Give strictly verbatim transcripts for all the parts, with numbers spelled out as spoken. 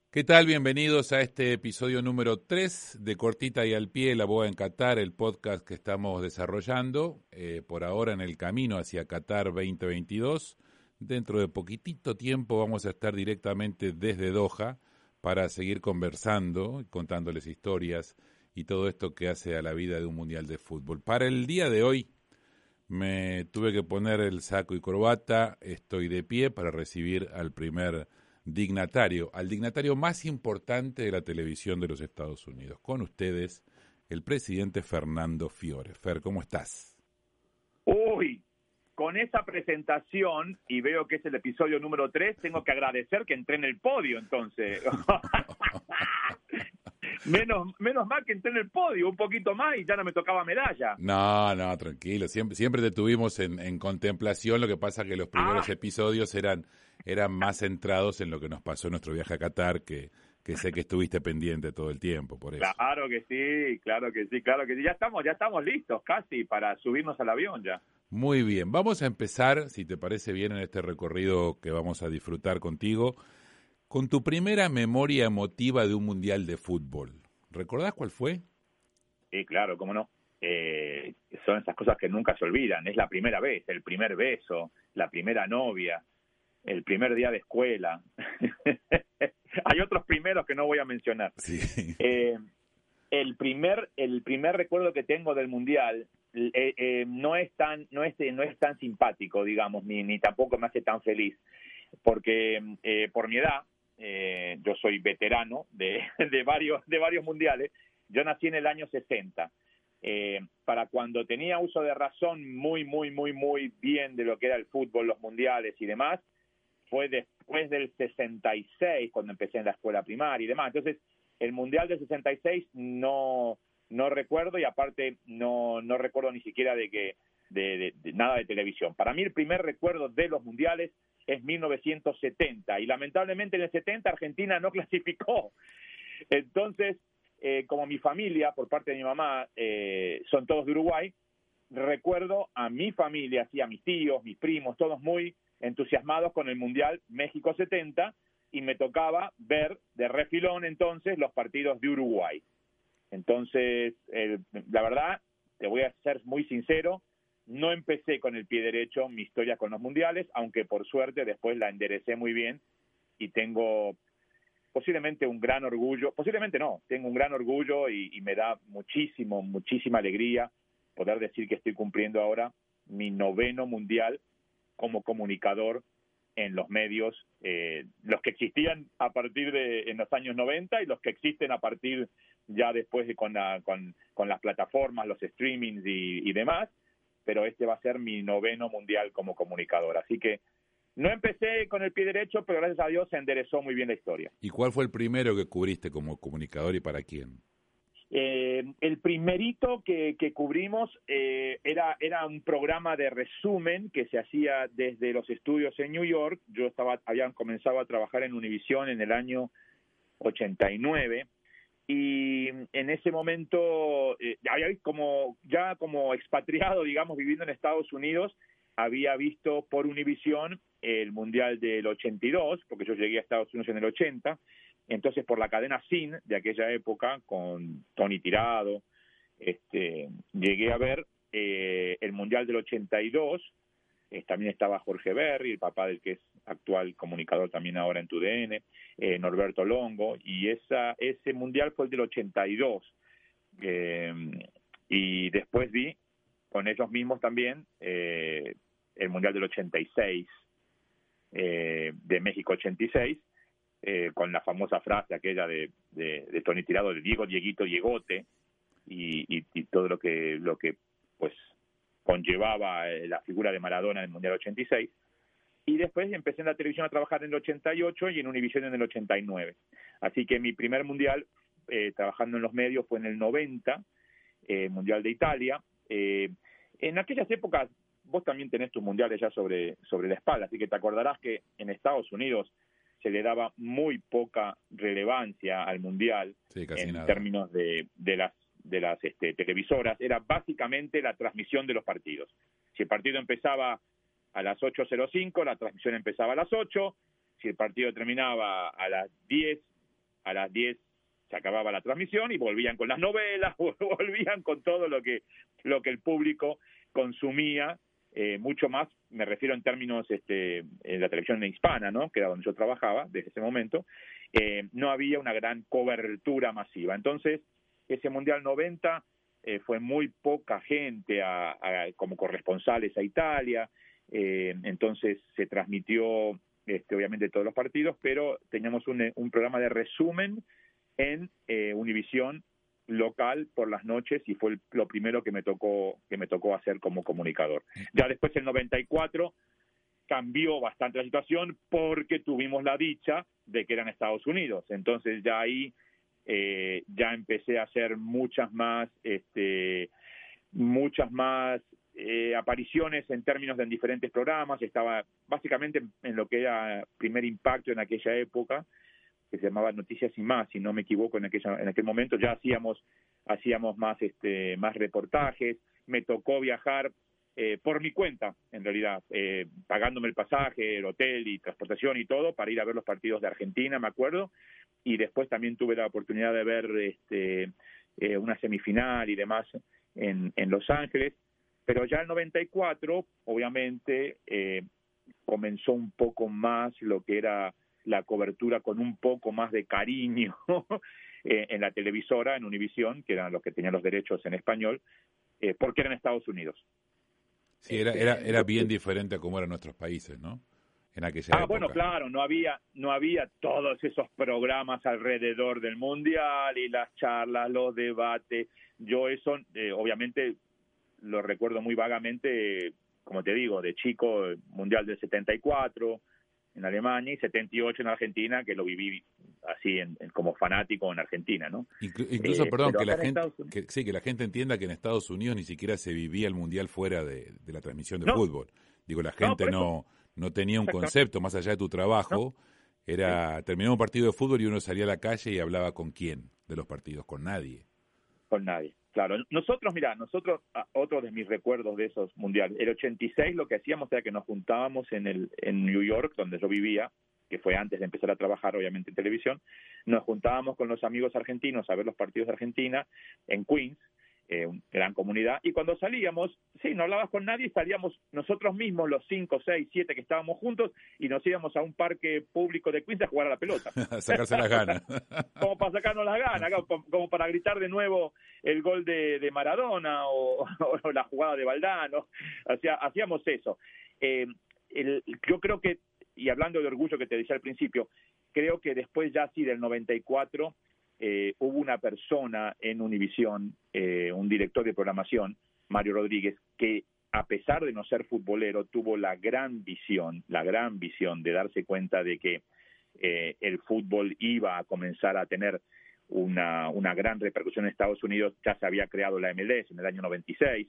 ¿Qué tal? Bienvenidos a este episodio número tres de Cortita y al Pie, La Boa en Qatar, el podcast que estamos desarrollando eh, por ahora en el camino hacia Qatar veinte veintidós. Dentro de poquitito tiempo vamos a estar directamente desde Doha para seguir conversando, contándoles historias y todo esto que hace a la vida de un mundial de fútbol. Para el día de hoy me tuve que poner el saco y corbata, estoy de pie para recibir al primer dignatario, al dignatario más importante de la televisión de los Estados Unidos. Con ustedes, el presidente Fernando Fiore. Fer, ¿cómo estás? Uy, con esa presentación, y veo que es el episodio número tres, tengo que agradecer que entré en el podio, entonces. menos, menos mal que entré en el podio, un poquito más y ya no me tocaba medalla. No, no, tranquilo, siempre, siempre te tuvimos en, en contemplación, lo que pasa que los primeros Ah. episodios eran, eran más centrados en lo que nos pasó en nuestro viaje a Qatar, que, que sé que estuviste pendiente todo el tiempo, por eso. Claro que sí, claro que sí, claro que sí. Ya estamos, ya estamos listos casi para subirnos al avión ya. Muy bien, vamos a empezar, si te parece bien, en este recorrido que vamos a disfrutar contigo, con tu primera memoria emotiva de un mundial de fútbol. ¿Recordás cuál fue? Sí, claro, cómo no. Eh, son esas cosas que nunca se olvidan. Es la primera vez, el primer beso, la primera novia, el primer día de escuela. Hay otros primeros que no voy a mencionar. Sí. Eh, el primer el primer recuerdo que tengo del mundial eh, eh, no es tan no es no es tan simpático, digamos, ni ni tampoco me hace tan feliz, porque eh, por mi edad eh, yo soy veterano de, de varios de varios mundiales. Yo nací en el año sesenta. Eh, para cuando tenía uso de razón muy muy muy muy bien de lo que era el fútbol, los mundiales y demás, fue después del sesenta y seis, cuando empecé en la escuela primaria y demás. Entonces, el Mundial del sesenta y seis no no recuerdo, y aparte no no recuerdo ni siquiera de que de, de, de nada de televisión. Para mí el primer recuerdo de los mundiales es mil novecientos setenta, y lamentablemente en el setenta Argentina no clasificó. Entonces, eh, como mi familia, por parte de mi mamá, eh, son todos de Uruguay, recuerdo a mi familia, sí, a mis tíos, mis primos, todos muy entusiasmados con el Mundial México setenta, y me tocaba ver de refilón entonces los partidos de Uruguay. Entonces, eh, la verdad, te voy a ser muy sincero, no empecé con el pie derecho mi historia con los mundiales, aunque por suerte después la enderecé muy bien y tengo posiblemente un gran orgullo, posiblemente no, tengo un gran orgullo y, y me da muchísimo, muchísima alegría poder decir que estoy cumpliendo ahora mi noveno mundial como comunicador en los medios, eh, los que existían a partir de en los años noventa y los que existen a partir ya después de con, la, con, con las plataformas, los streamings y, y demás, pero este va a ser mi noveno mundial como comunicador. Así que no empecé con el pie derecho, pero gracias a Dios se enderezó muy bien la historia. ¿Y cuál fue el primero que cubriste como comunicador y para quién? Eh, el primerito que, que cubrimos eh, era, era un programa de resumen que se hacía desde los estudios en New York. Yo estaba, habían comenzado a trabajar en Univisión en el año ochenta y nueve, y en ese momento, eh, había, como, ya como expatriado, digamos, viviendo en Estados Unidos, había visto por Univisión el Mundial del ochenta y dos, porque yo llegué a Estados Unidos en el ochenta. Entonces, por la cadena S I N de aquella época, con Tony Tirado, este, llegué a ver eh, el Mundial del ochenta y dos. Eh, también estaba Jorge Berry, el papá del que es actual comunicador también ahora en T U D N, eh, Norberto Longo, y esa ese Mundial fue el del ochenta y dos. Eh, y después vi con ellos mismos también eh, el Mundial del ochenta y seis, eh, de México ochenta y seis, Eh, con la famosa frase aquella de, de, de Tony Tirado, de Diego, Dieguito, Diegote, y, y, y todo lo que lo que pues conllevaba eh, la figura de Maradona en el Mundial ochenta y seis. Y después empecé en la televisión a trabajar en el ochenta y ocho y en Univisión en el ochenta y nueve. Así que mi primer mundial eh, trabajando en los medios fue en el noventa, eh, Mundial de Italia. Eh, en aquellas épocas vos también tenés tus mundiales ya sobre, sobre la espalda, así que te acordarás que en Estados Unidos se le daba muy poca relevancia al mundial, Sí, casi en nada. términos de, de las de las este, televisoras. Era básicamente la transmisión de los partidos. Si el partido empezaba a las ocho cero cinco, la transmisión empezaba a las ocho. Si el partido terminaba a las diez a las diez se acababa la transmisión y volvían con las novelas, volvían con todo lo que, lo que el público consumía, eh, mucho más, me refiero en términos este, en la televisión hispana, ¿no? Que era donde yo trabajaba desde ese momento, eh, no había una gran cobertura masiva. Entonces, ese Mundial noventa eh, fue muy poca gente a, a, como corresponsales a Italia, eh, entonces se transmitió este, obviamente todos los partidos, pero teníamos un, un programa de resumen en eh, Univisión local por las noches y fue el, lo primero que me tocó que me tocó hacer como comunicador. Ya después el noventa y cuatro cambió bastante la situación porque tuvimos la dicha de que eran Estados Unidos. Entonces ya ahí eh, ya empecé a hacer muchas más este muchas más eh, apariciones en términos de en diferentes programas. Estaba básicamente en lo que era Primer Impacto en aquella época, que se llamaba Noticias y Más, si no me equivoco, en aquella, en aquel momento ya hacíamos hacíamos más este más reportajes. Me tocó viajar eh, por mi cuenta, en realidad, eh, pagándome el pasaje, el hotel y transportación y todo para ir a ver los partidos de Argentina, me acuerdo, y después también tuve la oportunidad de ver este eh, una semifinal y demás en, en Los Ángeles, pero ya el noventa y cuatro, obviamente, eh, comenzó un poco más lo que era la cobertura con un poco más de cariño eh, en la televisora, en Univisión, que eran los que tenían los derechos en español, eh, porque eran Estados Unidos. Sí, era, era, era bien diferente a cómo eran nuestros países, ¿no? En aquella ah, época. Bueno, claro, no había, no había todos esos programas alrededor del Mundial y las charlas, los debates. Yo eso, eh, obviamente, lo recuerdo muy vagamente, como te digo, de chico, Mundial del setenta y cuatro en Alemania y setenta y ocho en Argentina, que lo viví así en, en, como fanático en Argentina, ¿no? Inclu incluso, eh, perdón, que la gente, Estados... que, sí, que la gente entienda que en Estados Unidos ni siquiera se vivía el Mundial fuera de, de la transmisión de no. fútbol. Digo, la gente no, no, no tenía un concepto, más allá de tu trabajo, no. era, sí. terminaba un partido de fútbol y uno salía a la calle y hablaba con quién de los partidos, con nadie. Con nadie, claro. Nosotros, mira, nosotros, otro de mis recuerdos de esos mundiales, el ochenta y seis lo que hacíamos era que nos juntábamos en el en New York, donde yo vivía, que fue antes de empezar a trabajar, obviamente, en televisión, nos juntábamos con los amigos argentinos a ver los partidos de Argentina en Queens, eh, una gran comunidad, y cuando salíamos, sí, no hablabas con nadie, salíamos nosotros mismos, los cinco, seis, siete que estábamos juntos, y nos íbamos a un parque público de Queens a jugar a la pelota. A sacarse las ganas. Como para sacarnos las ganas, como para gritar de nuevo el gol de, de Maradona o, o la jugada de Valdano. Hacía, hacíamos eso. Eh, el, yo creo que, y hablando de orgullo que te decía al principio, creo que después ya sí del noventa y cuatro eh, hubo una persona en Univisión, eh, un director de programación, Mario Rodríguez, que a pesar de no ser futbolero, tuvo la gran visión, la gran visión de darse cuenta de que eh, el fútbol iba a comenzar a tener una, una gran repercusión en Estados Unidos. Ya se había creado la M L S en el año noventa y seis,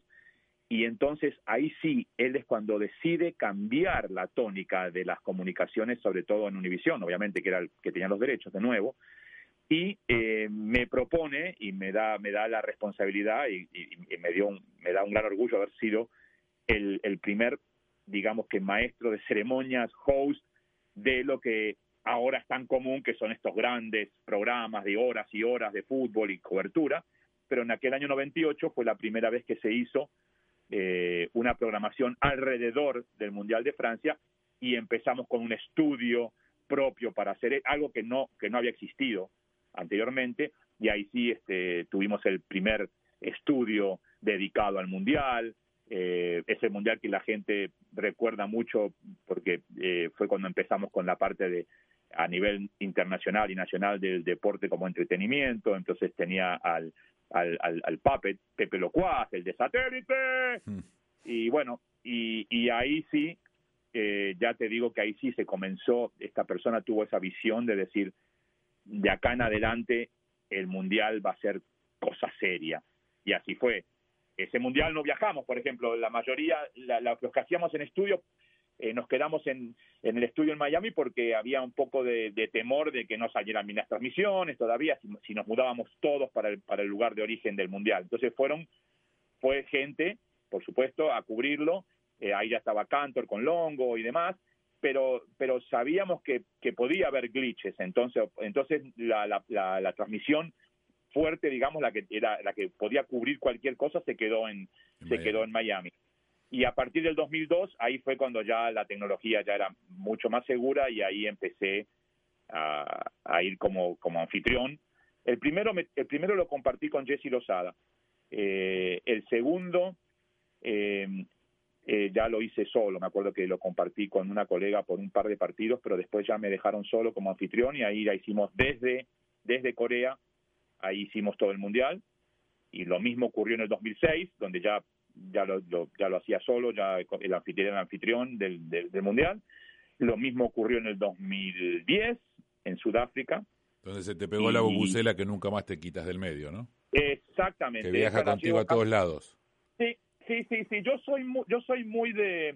y entonces ahí sí, él es cuando decide cambiar la tónica de las comunicaciones, sobre todo en Univisión, obviamente que era el que tenía los derechos de nuevo, y eh, me propone y me da me da la responsabilidad y, y, y me dio un, me da un gran orgullo haber sido el, el primer, digamos que maestro de ceremonias, host de lo que ahora es tan común, que son estos grandes programas de horas y horas de fútbol y cobertura, pero en aquel año noventa y ocho fue la primera vez que se hizo eh, una programación alrededor del Mundial de Francia, y empezamos con un estudio propio para hacer algo que no que no había existido anteriormente, y ahí sí este, tuvimos el primer estudio dedicado al Mundial, eh, ese Mundial que la gente recuerda mucho porque eh, fue cuando empezamos con la parte de a nivel internacional y nacional del deporte como entretenimiento. Entonces tenía al al, al, al Puppet, Pepe Locuaz, el de Satélite, mm. y bueno, y, y ahí sí, eh, ya te digo que ahí sí se comenzó, esta persona tuvo esa visión de decir, de acá en adelante el Mundial va a ser cosa seria, y así fue. Ese Mundial no viajamos, por ejemplo, la mayoría, la, la, los que hacíamos en estudio, eh, nos quedamos en, en el estudio en Miami porque había un poco de, de temor de que no salieran bien las transmisiones todavía, si, si nos mudábamos todos para el, para el lugar de origen del Mundial. Entonces fueron, fue gente, por supuesto, a cubrirlo, eh, ahí ya estaba Cantor con Longo y demás, pero pero sabíamos que, que podía haber glitches, entonces entonces la, la, la, la transmisión fuerte, digamos, la que era la que podía cubrir cualquier cosa, se quedó en, en se Miami. quedó en Miami. Y a partir del dos mil dos, ahí fue cuando ya la tecnología ya era mucho más segura y ahí empecé a, a ir como, como anfitrión. El primero, me, el primero lo compartí con Jesse Lozada. Eh, el segundo eh, eh, ya lo hice solo. Me acuerdo que lo compartí con una colega por un par de partidos, pero después ya me dejaron solo como anfitrión y ahí la hicimos desde, desde Corea. Ahí hicimos todo el Mundial. Y lo mismo ocurrió en el dos mil seis, donde ya ya lo, lo ya lo hacía solo, ya el anfitrión era el anfitrión del, del, del Mundial. Lo mismo ocurrió en el dos mil diez, en Sudáfrica. Donde se te pegó y la bubucela que nunca más te quitas del medio, ¿no? Exactamente. Que viaja contigo a todos lados. Sí, sí, sí, sí. Yo soy muy, yo soy muy de...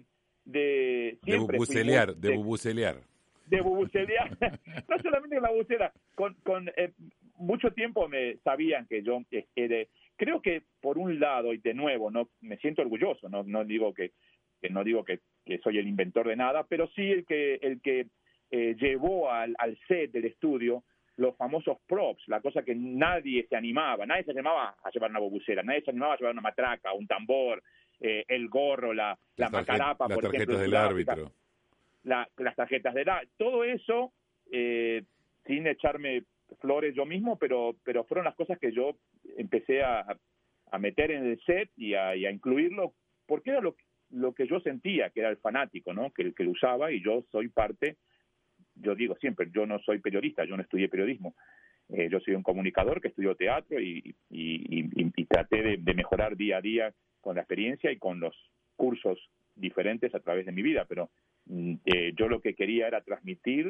De, de bubucelear, de, de bubucelear. De bubucelear. No solamente la bubucela, con... con eh, mucho tiempo me sabían que yo era, creo que por un lado, y de nuevo, no me siento orgulloso, no no digo que, que no digo que, que soy el inventor de nada, pero sí el que el que eh, llevó al, al set del estudio los famosos props, la cosa que nadie se animaba, nadie se animaba a llevar una bubucela, nadie se animaba a llevar una matraca, un tambor, eh, el gorro, la, la macarapa, las por tarjetas ejemplo, del árbitro, la, las tarjetas del árbitro, todo eso eh, sin echarme flores yo mismo, pero pero fueron las cosas que yo empecé a, a meter en el set y a, y a incluirlo, porque era lo, lo que yo sentía, que era el fanático, ¿no? Que, que lo usaba, y yo soy parte, yo digo siempre, yo no soy periodista, yo no estudié periodismo, eh, yo soy un comunicador que estudió teatro y, y, y, y traté de, de mejorar día a día con la experiencia y con los cursos diferentes a través de mi vida, pero eh, yo lo que quería era transmitir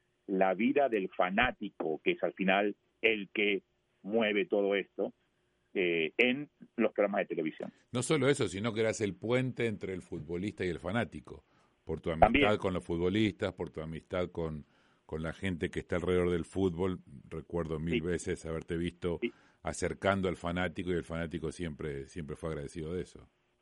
la vida del fanático, que es al final el que mueve todo esto, eh, en los programas de televisión. No solo eso, sino que eras el puente entre el futbolista y el fanático, por tu amistad También con los futbolistas, por tu amistad con, con la gente que está alrededor del fútbol. Recuerdo mil sí. veces haberte visto sí. acercando al fanático, y el fanático siempre siempre fue agradecido de eso.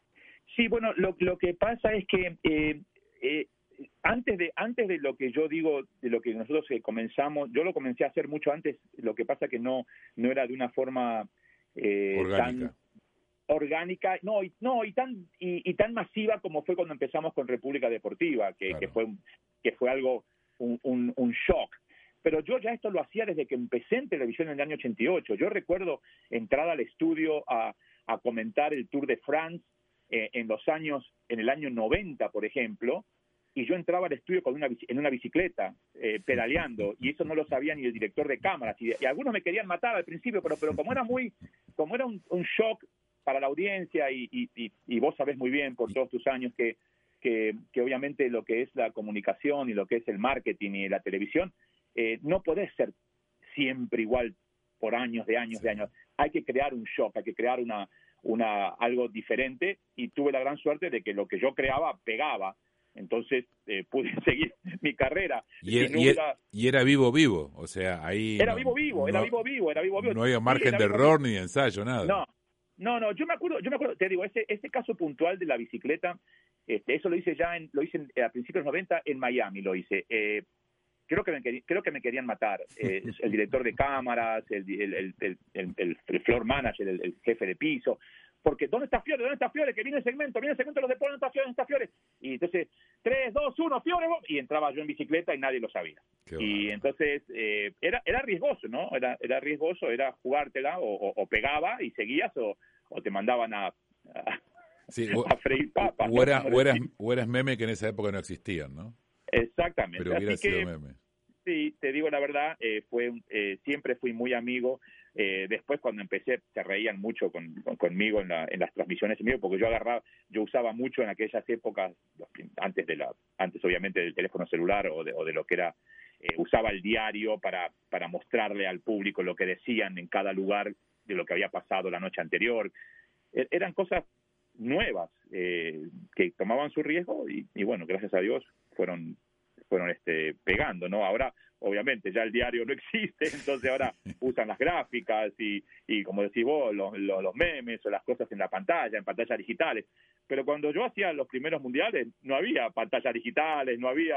Sí, bueno, lo, lo que pasa es que eh, eh, Antes de antes de lo que yo digo, de lo que nosotros eh, comenzamos, yo lo comencé a hacer mucho antes, lo que pasa que no no era de una forma eh, orgánica. tan orgánica, no, y, no, y tan y, y tan masiva como fue cuando empezamos con República Deportiva, que, claro. que fue que fue algo, un, un, un shock. Pero yo ya esto lo hacía desde que empecé en televisión en el año ochenta y ocho. Yo recuerdo entrar al estudio a, a comentar el Tour de France eh, en los años, en el año noventa, por ejemplo, y yo entraba al estudio con una en una bicicleta, eh, pedaleando, y eso no lo sabía ni el director de cámaras, y, y algunos me querían matar al principio, pero pero como era muy, como era un, un shock para la audiencia, y, y, y, y vos sabés muy bien por todos tus años que, que, que obviamente lo que es la comunicación y lo que es el marketing y la televisión, eh, no podés ser siempre igual por años de años de años, hay que crear un shock, hay que crear una, una algo diferente, y tuve la gran suerte de que lo que yo creaba pegaba. Entonces eh, pude seguir mi carrera. Y, si no y, hubiera... y era vivo vivo, o sea, ahí... Era no, vivo vivo, era no, vivo vivo, era vivo vivo. No había margen sí, de error vivo. Ni de ensayo, nada. No, no, no, yo me acuerdo, yo me acuerdo, te digo, ese, ese caso puntual de la bicicleta, este, eso lo hice ya, en, lo hice en, a principios de los noventa en Miami, lo hice. Eh, creo que me creo que me querían matar, eh, el director de cámaras, el, el, el, el, el, el floor manager, el, el jefe de piso, porque ¿dónde está Fiore? ¿Dónde está Fiore? Que viene el segmento, viene el segmento de los deportes, ¿dónde está Fiore? ¿Dónde está Fiore? Y entonces, tres, dos, uno, Fiore, y entraba yo en bicicleta y nadie lo sabía. Qué y bueno. Entonces, eh, era era riesgoso, ¿no? Era era riesgoso, era jugártela, o, o, o pegaba y seguías, o, o te mandaban a, a, sí, o, a freír papas. O, era, o, eras, o eras meme que en esa época no existían, ¿no? Exactamente. Pero hubiera Así sido que, meme. Sí, te digo la verdad, eh, fue eh, siempre fui muy amigo. Eh, después cuando empecé se reían mucho con, con, conmigo en, la, en las transmisiones en vivo, porque yo agarraba, yo usaba mucho en aquellas épocas, antes de la, antes obviamente del teléfono celular o de, o de lo que era, eh, usaba el diario para, para mostrarle al público lo que decían en cada lugar de lo que había pasado la noche anterior. Eh, eran cosas nuevas eh, que tomaban su riesgo y, y bueno, gracias a Dios fueron fueron este pegando, ¿no? Ahora, obviamente, ya el diario no existe, entonces ahora usan las gráficas y, y como decís vos, los, los, los memes o las cosas en la pantalla, en pantallas digitales. Pero cuando yo hacía los primeros mundiales, no había pantallas digitales, no había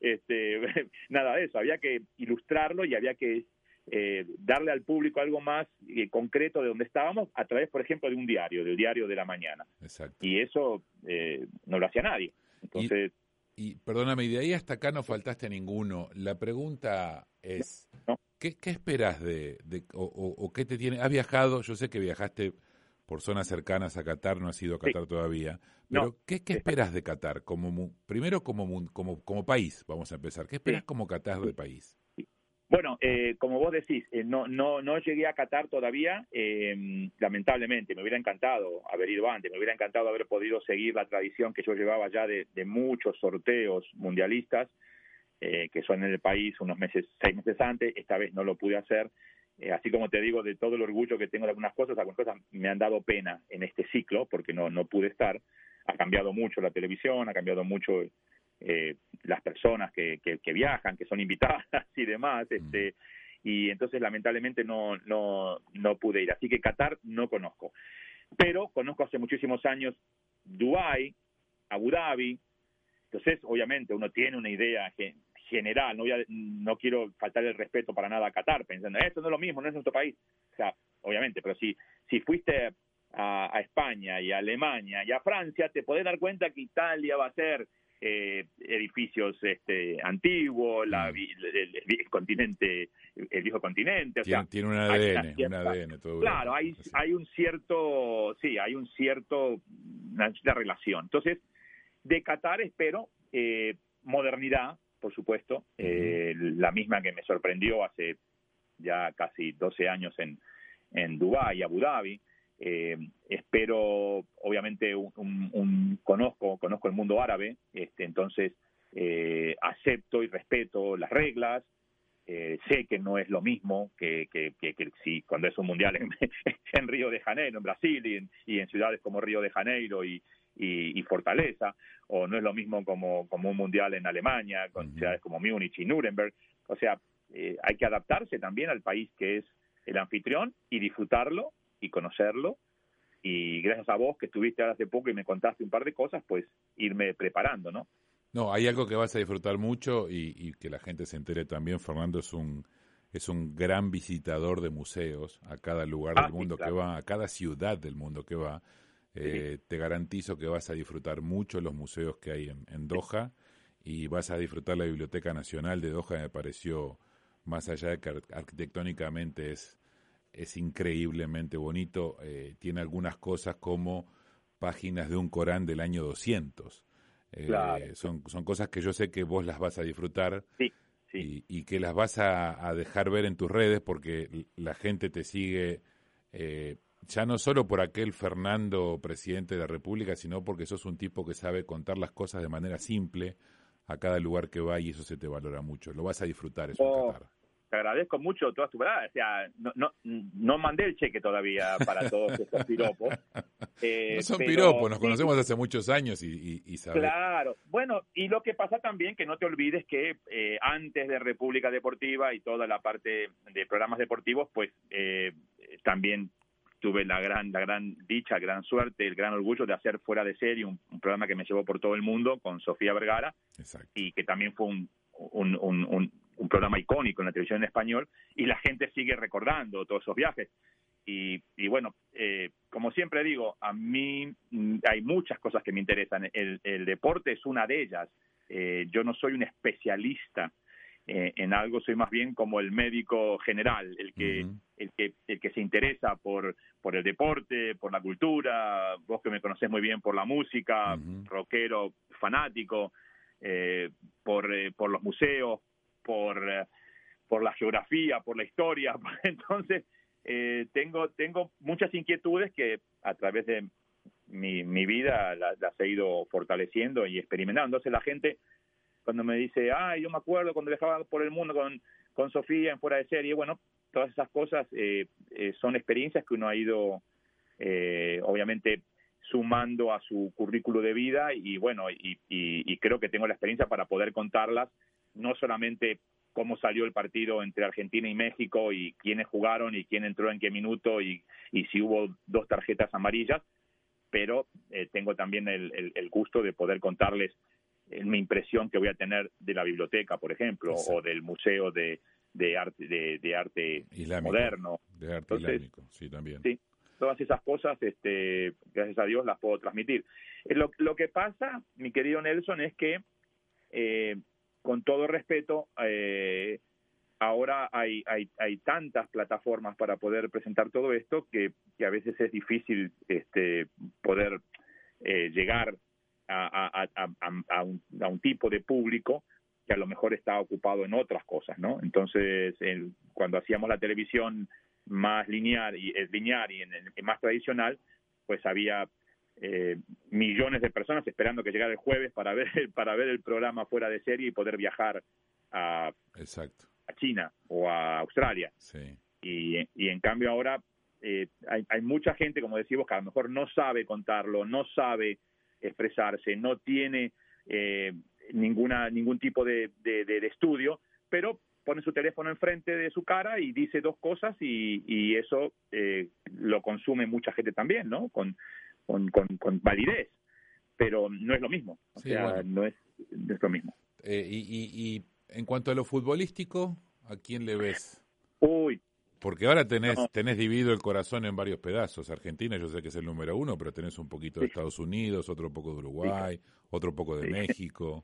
este, nada de eso. Había que ilustrarlo y había que eh, darle al público algo más eh, concreto de donde estábamos a través, por ejemplo, de un diario, del diario de la mañana. Exacto. Y eso eh, no lo hacía nadie. Entonces... Y, y perdóname, y de ahí hasta acá no faltaste a ninguno. La pregunta es, no. ¿qué, qué esperás de, de o, o, o qué te tiene? ¿Has viajado? Yo sé que viajaste por zonas cercanas a Qatar, no has ido a Qatar sí. todavía, pero no. ¿qué, qué esperás de Qatar? Como, primero como, como, como país, vamos a empezar. ¿Qué esperás sí. como Qatar de país? Bueno, eh, como vos decís, eh, no, no, no llegué a Qatar todavía, eh, lamentablemente, me hubiera encantado haber ido antes, me hubiera encantado haber podido seguir la tradición que yo llevaba ya de, de muchos sorteos mundialistas, eh, que son en el país unos meses, seis meses antes, esta vez no lo pude hacer, eh, así como te digo, de todo el orgullo que tengo de algunas cosas, algunas cosas me han dado pena en este ciclo, porque no, no pude estar, ha cambiado mucho la televisión, ha cambiado mucho... Eh, las personas que, que, que viajan, que son invitadas y demás, este, y entonces lamentablemente no, no, no pude ir. Así que Qatar no conozco. Pero conozco hace muchísimos años Dubái, Abu Dhabi, entonces obviamente uno tiene una idea general, no, voy a, no quiero faltar el respeto para nada a Qatar, pensando, esto no es lo mismo, no es nuestro país. O sea, obviamente, pero si, si fuiste a, a España y a Alemania y a Francia, te podés dar cuenta que Italia va a ser Eh, edificios este antiguos, la, el, el, el continente, el viejo continente, o tiene, sea, tiene un A D N, cierta, un A D N todo claro, Europa, hay así. hay un cierto, sí, hay un cierto una, una relación. Entonces, de Qatar espero eh, modernidad, por supuesto, uh-huh. eh, la misma que me sorprendió hace ya casi doce años en en Dubái, Abu Dhabi. Eh, espero, obviamente, un, un, un conozco conozco el mundo árabe, este, entonces eh, acepto y respeto las reglas, eh, sé que no es lo mismo que, que, que, que si cuando es un mundial en, en Río de Janeiro, en Brasil, y en, y en ciudades como Río de Janeiro y, y, y Fortaleza, o no es lo mismo como, como un mundial en Alemania, con uh-huh. ciudades como Múnich y Nuremberg. O sea, eh, hay que adaptarse también al país que es el anfitrión y disfrutarlo y conocerlo, y gracias a vos que estuviste hace poco y me contaste un par de cosas, pues irme preparando, ¿no? No, hay algo que vas a disfrutar mucho y, y que la gente se entere también. Fernando es un es un gran visitador de museos a cada lugar ah, del mundo sí, claro. que va, a cada ciudad del mundo que va. Eh, sí. Te garantizo que vas a disfrutar mucho los museos que hay en, en Doha y vas a disfrutar la Biblioteca Nacional de Doha, me pareció, más allá de que arquitectónicamente es es increíblemente bonito, eh, tiene algunas cosas como páginas de un Corán del año doscientos. Eh, claro. son, son cosas que yo sé que vos las vas a disfrutar sí, sí. Y, y que las vas a, a dejar ver en tus redes porque la gente te sigue eh, ya no solo por aquel Fernando presidente de la República, sino porque sos un tipo que sabe contar las cosas de manera simple a cada lugar que va y eso se te valora mucho. Lo vas a disfrutar, eso oh. en Qatar. Te agradezco mucho todas tus palabras. O sea, no, no, no mandé el cheque todavía para todos estos piropos. Eh, no son pero, piropos, nos sí, conocemos hace muchos años y, y, y sabes. Claro. Bueno, y lo que pasa también, que no te olvides que eh, antes de República Deportiva y toda la parte de programas deportivos, pues eh, también tuve la gran la gran dicha, gran suerte, el gran orgullo de hacer Fuera de Serie, un, un programa que me llevó por todo el mundo con Sofía Vergara. Exacto. Y que también fue un, un, un, un un programa icónico en la televisión en español, y la gente sigue recordando todos esos viajes. Y, y bueno, eh, como siempre digo, a mí mm, hay muchas cosas que me interesan. El, el deporte es una de ellas. Eh, yo no soy un especialista eh, en algo, soy más bien como el médico general, el que, uh-huh. el que, el que se interesa por, por el deporte, por la cultura. Vos que me conocés muy bien por la música, uh-huh. rockero, fanático, eh, por, eh, por los museos, por por la geografía, por la historia. Entonces eh, tengo tengo muchas inquietudes que a través de mi, mi vida las, las he ido fortaleciendo y experimentando. Entonces la gente cuando me dice, ah, yo me acuerdo cuando viajaba por el mundo con, con Sofía en Fuera de Serie, bueno, todas esas cosas eh, eh, son experiencias que uno ha ido eh, obviamente sumando a su currículo de vida y bueno, y, y, y creo que tengo la experiencia para poder contarlas, no solamente cómo salió el partido entre Argentina y México y quiénes jugaron y quién entró en qué minuto y, y si hubo dos tarjetas amarillas, pero eh, tengo también el, el, el gusto de poder contarles mi impresión que voy a tener de la biblioteca, por ejemplo, sí. o del museo de, de arte de, de arte islámico, moderno. De arte Entonces, islámico, sí, también. Sí, todas esas cosas, este, gracias a Dios, las puedo transmitir. Lo, lo que pasa, mi querido Nelson, es que, eh, con todo respeto, eh, ahora hay, hay, hay tantas plataformas para poder presentar todo esto que, que a veces es difícil este, poder eh, llegar A, a, a, a, un, a un tipo de público que a lo mejor está ocupado en otras cosas, ¿no? Entonces, el, cuando hacíamos la televisión más lineal y, eh, lineal y en, en, más tradicional, pues había eh, millones de personas esperando que llegara el jueves para ver, para ver el programa fuera de serie y poder viajar a, Exacto. a China o a Australia. Sí. Y, y en cambio ahora eh, hay, hay mucha gente, como decimos, que a lo mejor no sabe contarlo, no sabe expresarse, no tiene eh, ninguna ningún tipo de, de, de, de estudio, pero pone su teléfono enfrente de su cara y dice dos cosas y, y eso eh, lo consume mucha gente también, ¿no? Con, con, con, con validez, pero no es lo mismo, o sí, sea, bueno. no, es, no es lo mismo. Eh, y, y, y en cuanto a lo futbolístico, ¿a quién le ves? Uy, Porque ahora tenés, no. tenés dividido el corazón en varios pedazos. Argentina, yo sé que es el número uno, pero tenés un poquito de Sí. Estados Unidos, otro poco de Uruguay, sí. otro poco de sí. México.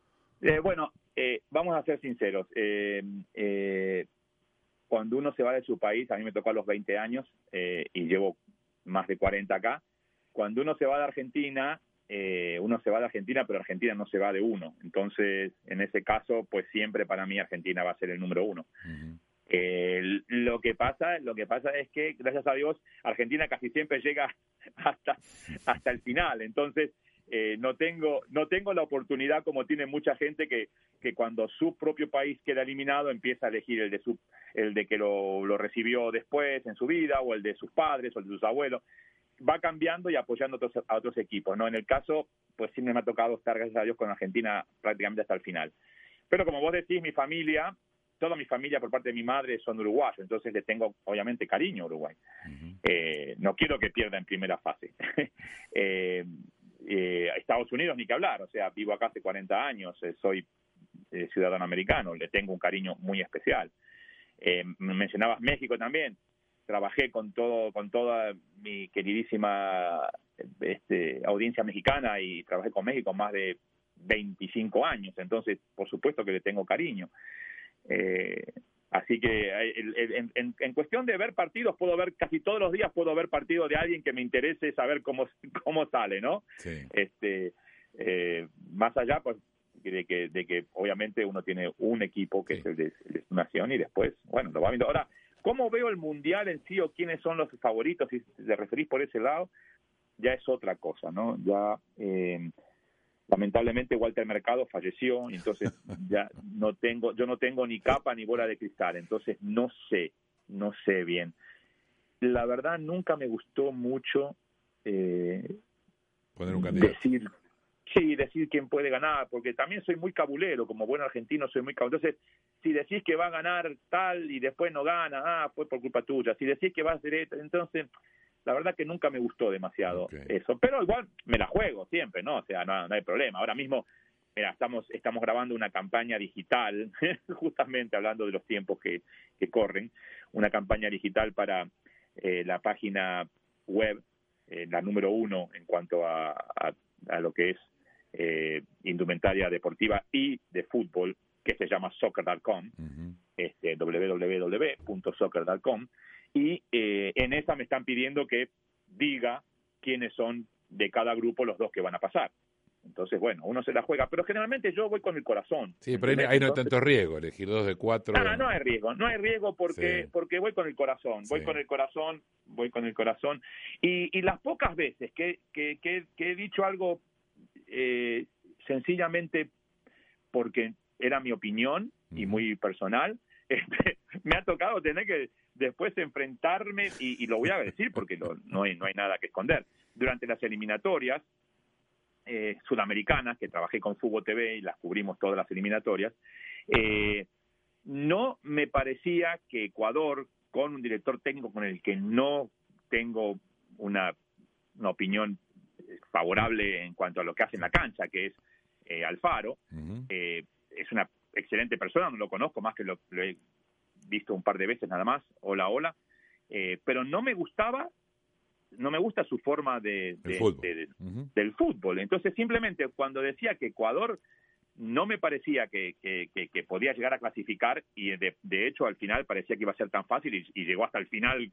Eh, bueno, eh, vamos a ser sinceros. Eh, eh, cuando uno se va de su país, a mí me tocó a los veinte años eh, y llevo más de cuarenta acá. Cuando uno se va de Argentina, eh, uno se va de Argentina, pero Argentina no se va de uno. Entonces, en ese caso, pues siempre para mí Argentina va a ser el número uno. Uh-huh. Eh, lo que pasa, lo que pasa es que, gracias a Dios, Argentina casi siempre llega hasta hasta el final. Entonces, eh, no tengo no tengo la oportunidad como tiene mucha gente que que cuando su propio país queda eliminado empieza a elegir el de su el de que lo, lo recibió después en su vida o el de sus padres o el de sus abuelos. Va cambiando y apoyando a otros, a otros equipos, ¿no? En el caso, pues sí me ha tocado estar, gracias a Dios, con Argentina prácticamente hasta el final. Pero como vos decís, mi familia, toda mi familia por parte de mi madre son uruguayos, entonces le tengo obviamente cariño a Uruguay. Uh-huh. Eh, no quiero que pierda en primera fase. eh, eh, Estados Unidos ni que hablar, o sea, vivo acá hace cuarenta años, eh, soy eh, ciudadano americano, le tengo un cariño muy especial. Eh, mencionabas México también. Trabajé con todo con toda mi queridísima este, audiencia mexicana y trabajé con México más de veinticinco años, entonces por supuesto que le tengo cariño. Eh, así que el, el, en, en, en cuestión de ver partidos, puedo ver casi todos los días, puedo ver partidos de alguien que me interese saber cómo, cómo sale, ¿no? Sí. Este, eh, más allá, pues, de que, de que obviamente uno tiene un equipo que sí. es el de, el de su nación y después, bueno, lo va viendo. Ahora, ¿cómo veo el Mundial en sí o quiénes son los favoritos? Si te referís por ese lado, ya es otra cosa, ¿no? Ya, eh, lamentablemente, Walter Mercado falleció, entonces ya no tengo, yo no tengo ni capa ni bola de cristal, entonces no sé, no sé bien. La verdad, nunca me gustó mucho eh, poner un candidato. Decir, sí, decir quién puede ganar, porque también soy muy cabulero, como buen argentino soy muy cabulero. Entonces, si decís que va a ganar tal y después no gana, ah, pues por culpa tuya. Si decís que va a hacer esto, entonces, la verdad que nunca me gustó demasiado okay. eso. Pero igual me la juego siempre, ¿no? O sea, no, no hay problema. Ahora mismo, mira, estamos estamos grabando una campaña digital, justamente hablando de los tiempos que, que corren, una campaña digital para eh, la página web, eh, la número uno en cuanto a, a, a lo que es Eh, indumentaria deportiva y de fútbol, que se llama soccer punto com, uh-huh. este, doble u doble u doble u punto soccer punto com, y eh, en esa me están pidiendo que diga quiénes son de cada grupo los dos que van a pasar. Entonces, bueno, uno se la juega, pero generalmente yo voy con el corazón. Sí, pero ahí no, ahí no hay tanto riesgo, elegir dos de cuatro. No, no hay riesgo, no hay riesgo porque sí. porque voy con el corazón, voy sí. con el corazón, voy con el corazón. Y, y las pocas veces que, que, que, que he dicho algo Eh, sencillamente porque era mi opinión y muy personal, este, me ha tocado tener que después enfrentarme y, y lo voy a decir porque lo, no, hay, no hay nada que esconder. Durante las eliminatorias eh, sudamericanas, que trabajé con Fútbol T V y las cubrimos todas las eliminatorias, eh, no me parecía que Ecuador, con un director técnico con el que no tengo una, una opinión favorable en cuanto a lo que hace en la cancha, que es eh, Alfaro. Uh-huh. Eh, es una excelente persona, no lo conozco más que lo, lo he visto un par de veces nada más, hola, hola, eh, pero no me gustaba, no me gusta su forma de, de, fútbol. de, de uh-huh. del fútbol. Entonces simplemente cuando decía que Ecuador no me parecía que, que, que, que podía llegar a clasificar, y de, de hecho al final parecía que iba a ser tan fácil, y, y llegó hasta el final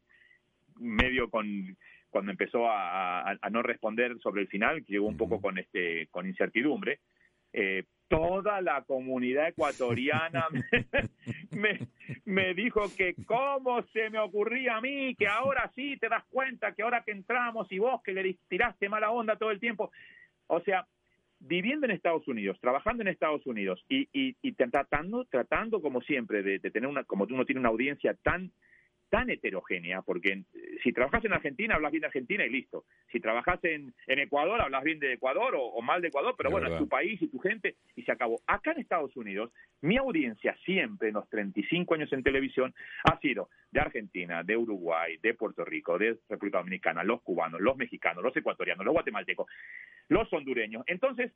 medio con cuando empezó a, a, a no responder sobre el final, que llegó un poco con este con incertidumbre. Eh, toda la comunidad ecuatoriana me, me, me dijo que cómo se me ocurría a mí, que ahora sí te das cuenta, que ahora que entramos y vos que le tiraste mala onda todo el tiempo. O sea, viviendo en Estados Unidos, trabajando en Estados Unidos y, y, y tratando, tratando como siempre de, de tener una, como uno tiene una audiencia tan tan heterogénea, porque si trabajas en Argentina, hablas bien de Argentina y listo. Si trabajas en, en Ecuador, hablas bien de Ecuador o, o mal de Ecuador, pero es bueno, verdad. es tu país y tu gente, y se acabó. Acá en Estados Unidos, mi audiencia siempre, en los treinta y cinco años en televisión, ha sido de Argentina, de Uruguay, de Puerto Rico, de República Dominicana, los cubanos, los mexicanos, los ecuatorianos, los guatemaltecos, los hondureños. Entonces,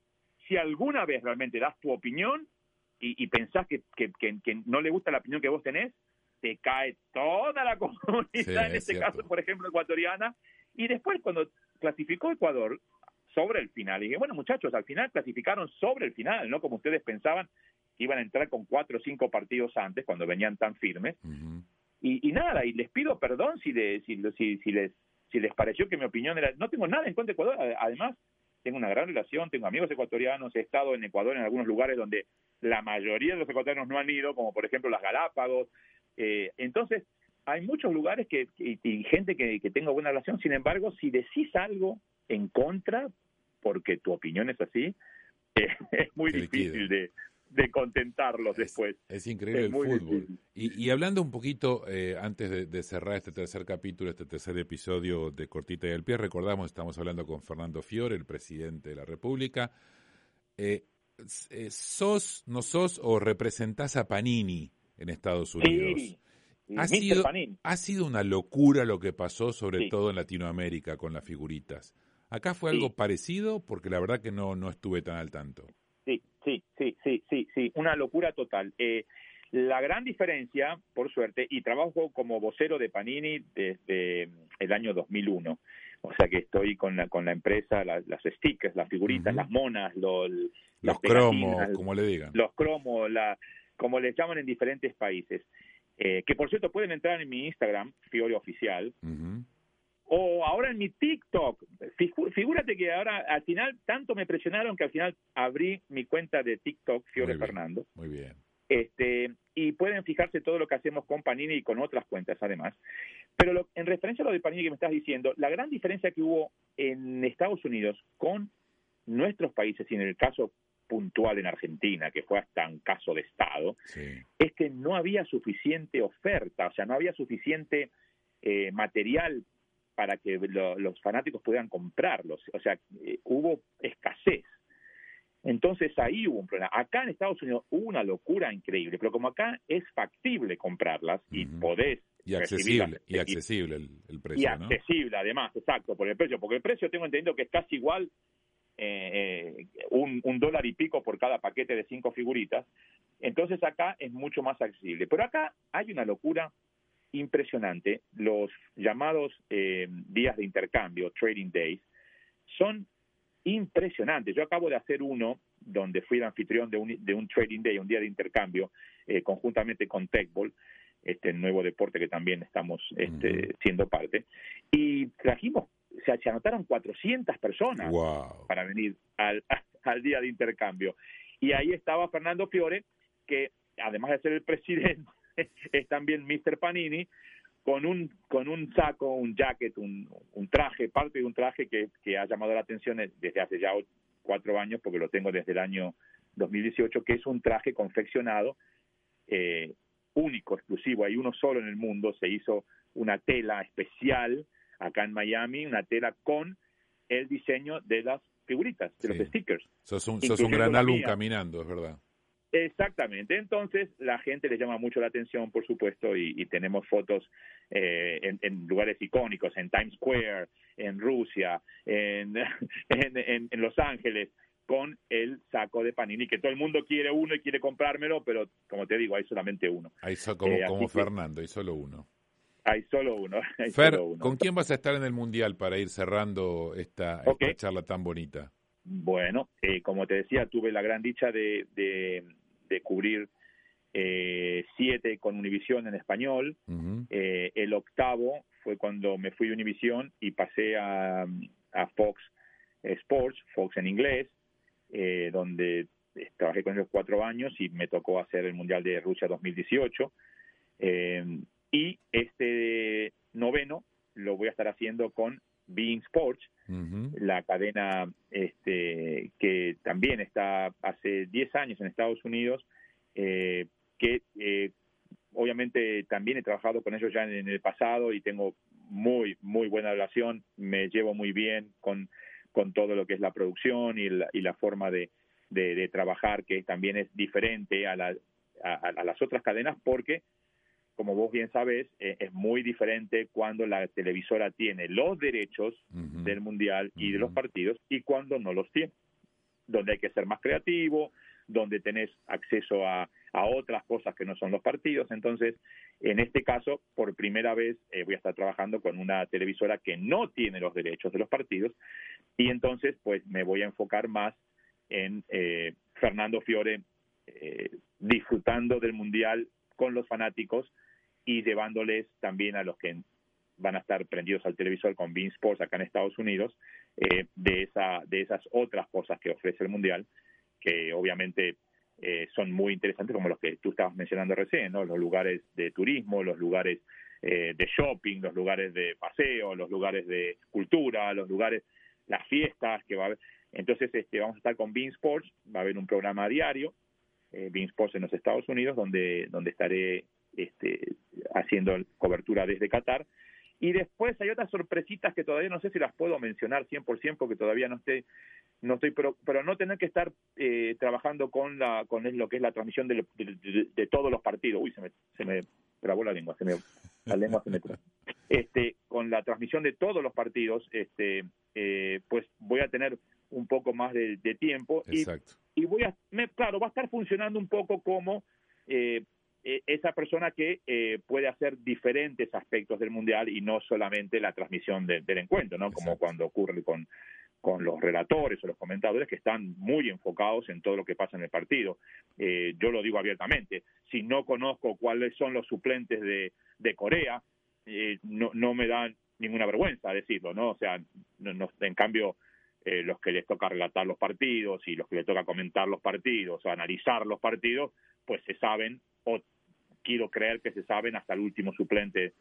si alguna vez realmente das tu opinión y, y pensás que, que, que, que no le gusta la opinión que vos tenés, te cae toda la comunidad, sí, en este cierto. caso, por ejemplo, ecuatoriana. Y después, cuando clasificó Ecuador sobre el final, dije, bueno, muchachos, al final clasificaron sobre el final, no como ustedes pensaban que iban a entrar con cuatro o cinco partidos antes, cuando venían tan firmes. Uh-huh. Y, y nada, y les pido perdón si, de, si, si, si, les, si les pareció que mi opinión era... No tengo nada en contra de Ecuador, además, tengo una gran relación, tengo amigos ecuatorianos, he estado en Ecuador en algunos lugares donde la mayoría de los ecuatorianos no han ido, como por ejemplo las Galápagos. Eh, entonces, hay muchos lugares que, que y gente que, que tengo buena relación. Sin embargo, si decís algo en contra, porque tu opinión es así, eh, es muy Se difícil liquida. de, de contentarlos es, después. Es increíble es el muy fútbol. difícil. Y, y hablando un poquito, eh, antes de, de cerrar este tercer capítulo, este tercer episodio de Cortita y al Pie, recordamos, estamos hablando con Fernando Fiore, el presidente de la República. Eh, eh, ¿Sos, no sos o representás a Panini en Estados Unidos? Sí, sí. Ha mister sido, Panini. ha sido una locura lo que pasó, sobre Sí. todo en Latinoamérica, con las figuritas. ¿Acá fue Sí. algo parecido? Porque la verdad que no, no estuve tan al tanto. Sí, sí, sí, sí, sí, sí, una locura total. Eh, la gran diferencia, por suerte, y trabajo como vocero de Panini desde el año dos mil uno, o sea que estoy con la con la empresa, la, las stickers, las figuritas, Uh-huh. las monas, lo, los las cromos, pegatinas, como le digan. Los cromos, la, como les llaman en diferentes países. Eh, que por cierto pueden entrar en mi Instagram, Fiore Oficial, Uh-huh. o ahora en mi TikTok. Figu- figúrate que ahora al final tanto me presionaron que al final abrí mi cuenta de TikTok, Fiore Muy bien, Fernando. Muy bien. Este, y pueden fijarse todo lo que hacemos con Panini y con otras cuentas además. Pero lo, en referencia a lo de Panini que me estás diciendo, la gran diferencia que hubo en Estados Unidos con nuestros países, y en el caso puntual en Argentina, que fue hasta un caso de Estado, Sí. es que no había suficiente oferta, o sea, no había suficiente eh, material para que lo, los fanáticos pudieran comprarlos, o sea, eh, hubo escasez. Entonces ahí hubo un problema. Acá en Estados Unidos hubo una locura increíble, pero como acá es factible comprarlas y Uh-huh. podés Y accesible, y accesible el, el precio, y ¿no? accesible además, exacto, por el precio, porque el precio tengo entendido que es casi igual, eh, eh, un, un dólar y pico por cada paquete de cinco figuritas. Entonces acá es mucho más accesible. Pero acá hay una locura impresionante. Los llamados eh, días de intercambio, trading days, son impresionantes. Yo acabo de hacer uno donde fui el anfitrión de un, de un trading day, un día de intercambio, eh, conjuntamente con Techball, este nuevo deporte que también estamos este, uh-huh. siendo parte, y trajimos, o sea, se anotaron cuatrocientas personas wow. para venir al, al día de intercambio. Y ahí estaba Fernando Fiore, que además de ser el presidente, es también mister Panini, con un con un saco, un jacket, un, un traje, parte de un traje que, que ha llamado la atención desde hace ya cuatro años, porque lo tengo desde el año dos mil dieciocho, que es un traje confeccionado eh, único, exclusivo. Hay uno solo en el mundo. Se hizo una tela especial acá en Miami, una tela con el diseño de las figuritas, de sí. los stickers. Sos un, sos un gran álbum caminando, es verdad. Exactamente. Entonces, la gente le llama mucho la atención, por supuesto, y, y tenemos fotos eh, en, en lugares icónicos, en Times Square, en Rusia, en, en, en, en Los Ángeles, con el saco de Panini, que todo el mundo quiere uno y quiere comprármelo, pero como te digo, hay solamente uno. Hay so, como, eh, como Fernando, hay solo uno. Hay solo uno. Hay Fer, solo uno. ¿con quién vas a estar en el Mundial para ir cerrando esta, Okay. esta charla tan bonita? Bueno, eh, como te decía, tuve la gran dicha de, de, de cubrir eh, siete con Univisión en español. Uh-huh. Eh, el octavo fue cuando me fui a Univisión y pasé a, a Fox Sports, Fox en inglés, eh, donde trabajé con ellos cuatro años y me tocó hacer el Mundial de Rusia dos mil dieciocho. Eh, y este noveno lo voy a estar haciendo con beIN Sports, uh-huh. la cadena este, que también está hace diez años en Estados Unidos, eh, que eh, obviamente también he trabajado con ellos ya en, en el pasado y tengo muy, muy buena relación, me llevo muy bien con, con todo lo que es la producción y la, y la forma de, de, de trabajar, que también es diferente a, la, a, a las otras cadenas, porque como vos bien sabés, eh, es muy diferente cuando la televisora tiene los derechos uh-huh. del Mundial y uh-huh. de los partidos y cuando no los tiene, donde hay que ser más creativo, donde tenés acceso a, a otras cosas que no son los partidos. Entonces, en este caso, por primera vez eh, voy a estar trabajando con una televisora que no tiene los derechos de los partidos y entonces pues me voy a enfocar más en eh, Fernando Fiore eh, disfrutando del Mundial con los fanáticos y llevándoles también a los que van a estar prendidos al televisor con beIN Sports acá en Estados Unidos, eh, de esa de esas otras cosas que ofrece el Mundial, que obviamente eh, son muy interesantes, como los que tú estabas mencionando recién, ¿no? Los lugares de turismo, los lugares eh, de shopping, los lugares de paseo, los lugares de cultura, los lugares, las fiestas que va a haber. Entonces este, vamos a estar con beIN Sports, va a haber un programa diario, eh, beIN Sports en los Estados Unidos, donde, donde estaré Este, haciendo cobertura desde Qatar. Y después hay otras sorpresitas que todavía no sé si las puedo mencionar cien por ciento porque todavía no estoy, no estoy pero, pero no tener que estar eh, trabajando con la con lo que es la transmisión de, de, de, de todos los partidos. Uy, se me, se me trabó la lengua, se me, la lengua se me trabó. Este, con la transmisión de todos los partidos, este, eh, pues voy a tener un poco más de, de tiempo. Exacto. Y, y voy a, me, claro, va a estar funcionando un poco como eh, esa persona que eh, puede hacer diferentes aspectos del Mundial y no solamente la transmisión de, del encuentro, ¿no? Como cuando ocurre con, con los relatores o los comentadores que están muy enfocados en todo lo que pasa en el partido. Eh, yo lo digo abiertamente, si no conozco cuáles son los suplentes de, de Corea, eh, no, no me da ninguna vergüenza decirlo, ¿no? O sea, no, no, en cambio, eh, los que les toca relatar los partidos y los que les toca comentar los partidos o analizar los partidos, pues se saben, o quiero creer que se saben hasta el último suplente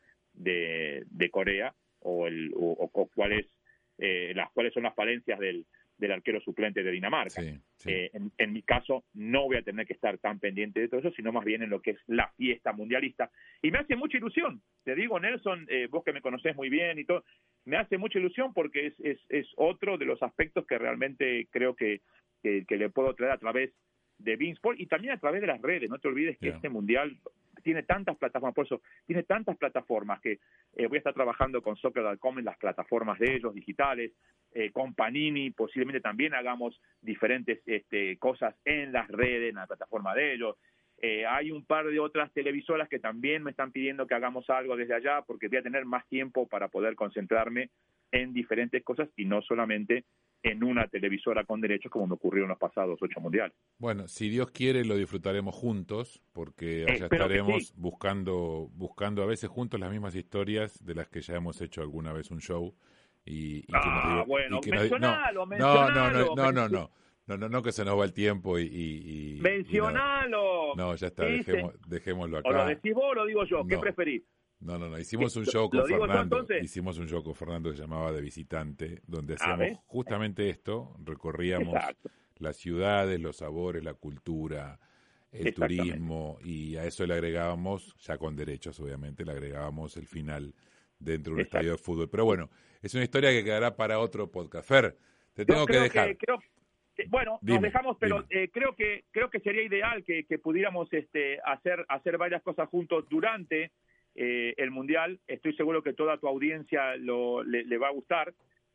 de, de Corea o, el, o, o cuáles eh, las cuáles son las falencias del, del arquero suplente de Dinamarca. Sí, sí. Eh, en, en mi caso no voy a tener que estar tan pendiente de todo eso, sino más bien en lo que es la fiesta mundialista. Y me hace mucha ilusión, te digo, Nelson, eh, vos que me conocés muy bien y todo, me hace mucha ilusión porque es, es, es otro de los aspectos que realmente creo que, que, que le puedo traer a través de beIN Sports y también a través de las redes. No te olvides que yeah. este mundial tiene tantas plataformas, por eso tiene tantas plataformas que eh, voy a estar trabajando con soccer punto com en las plataformas de ellos digitales, eh, con Panini, posiblemente también hagamos diferentes este, cosas en las redes, en la plataforma de ellos. Eh, hay un par de otras televisoras que también me están pidiendo que hagamos algo desde allá porque voy a tener más tiempo para poder concentrarme en diferentes cosas y no solamente en una televisora con derechos como me ocurrió en los pasados ocho mundiales. Bueno, si Dios quiere lo disfrutaremos juntos, porque allá Espero estaremos sí. buscando buscando a veces juntos las mismas historias de las que ya hemos hecho alguna vez un show. Y, y ah, que nos digo, bueno, y que mencionalo, nos, mencionalo. No, no, no, no, no, no, no, no, no, que se nos va el tiempo y... y, y mencionalo. Y no, no, ya está, dejemos, dejémoslo acá. O lo decís vos o lo digo yo, no. ¿qué preferís? No, no, no, hicimos un show con ¿Lo digo Fernando, yo, hicimos un show con Fernando que se llamaba De Visitante, donde hacíamos justamente esto, recorríamos Exacto. las ciudades, los sabores, la cultura, el turismo, y a eso le agregábamos, ya con derechos obviamente, le agregábamos el final dentro de un Exacto. estadio de fútbol. Pero bueno, es una historia que quedará para otro podcast. Fer, te tengo que dejar. Que, creo, que, bueno, dime, nos dejamos, pero eh, creo que creo que sería ideal que, que pudiéramos este, hacer hacer varias cosas juntos durante eh, el Mundial. Estoy seguro que toda tu audiencia lo, le, le va a gustar.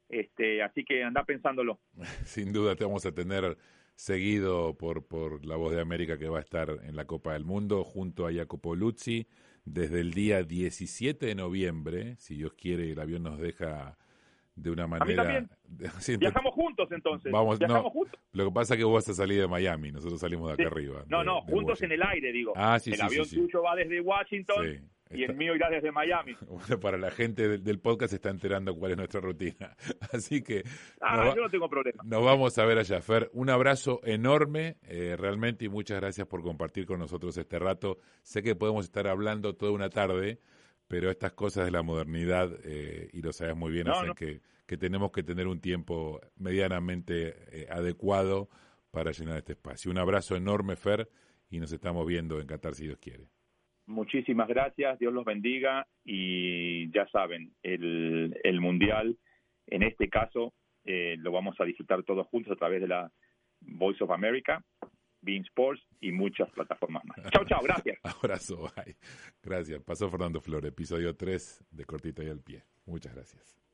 Este, así que anda pensándolo. Sin duda te vamos a tener seguido por, por La Voz de América, que va a estar en la Copa del Mundo junto a Jacopo Luzzi desde el día diecisiete de noviembre, si Dios quiere, el avión nos deja de una manera... A mí también. Sí, Viajamos juntos entonces. Vamos, Viajamos no, juntos. Lo que pasa es que vos vas a salir de Miami, nosotros salimos de acá Sí. arriba. No, de, no, de juntos Washington. en el aire, digo. Ah, sí, el sí, avión sí, sí. tuyo va desde Washington Sí, y está... el mío irá desde Miami. Bueno, para la gente del, del podcast se está enterando cuál es nuestra rutina. Así que Ah, nos, va, yo no tengo problema. nos vamos a ver allá, Fer. Un abrazo enorme, eh, realmente, y muchas gracias por compartir con nosotros este rato. Sé que podemos estar hablando toda una tarde, pero estas cosas de la modernidad, eh, y lo sabes muy bien, No, hacen no. que, que tenemos que tener un tiempo medianamente eh, adecuado para llenar este espacio. Un abrazo enorme, Fer, y nos estamos viendo en Qatar, si Dios quiere. Muchísimas gracias, Dios los bendiga, y ya saben, el, el Mundial, en este caso, eh, lo vamos a disfrutar todos juntos a través de la Voice of America, Bein Sports y muchas plataformas más. Chao, chao, gracias. Abrazo, bye. Gracias. Pasó Fernando Flores, episodio tres de Cortita y al Pie. Muchas gracias.